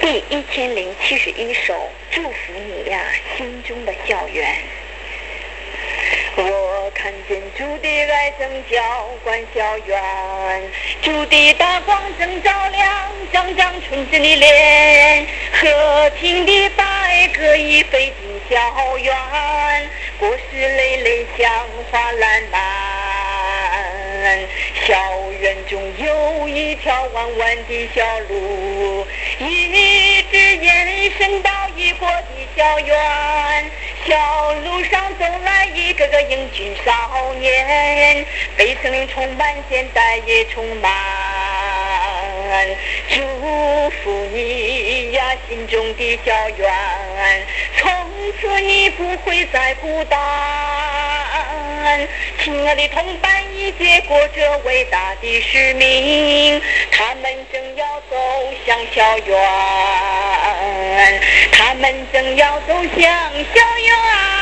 第1071首，祝福你呀，心中的校园。我看见主的爱正浇灌校园，主的大光正照亮张张纯真的脸，和平的白鸽已飞进校园，果实累累像花烂漫。校园中有一条弯弯的小路，一直延伸到异国的校园。小路上走来一个个英俊少年，被森林充满，现代也充满。祝福你呀，心中的校园，从此你不会再孤单。亲爱的同伴已接过这伟大的使命，他们正要走向校园，他们正要走向校园。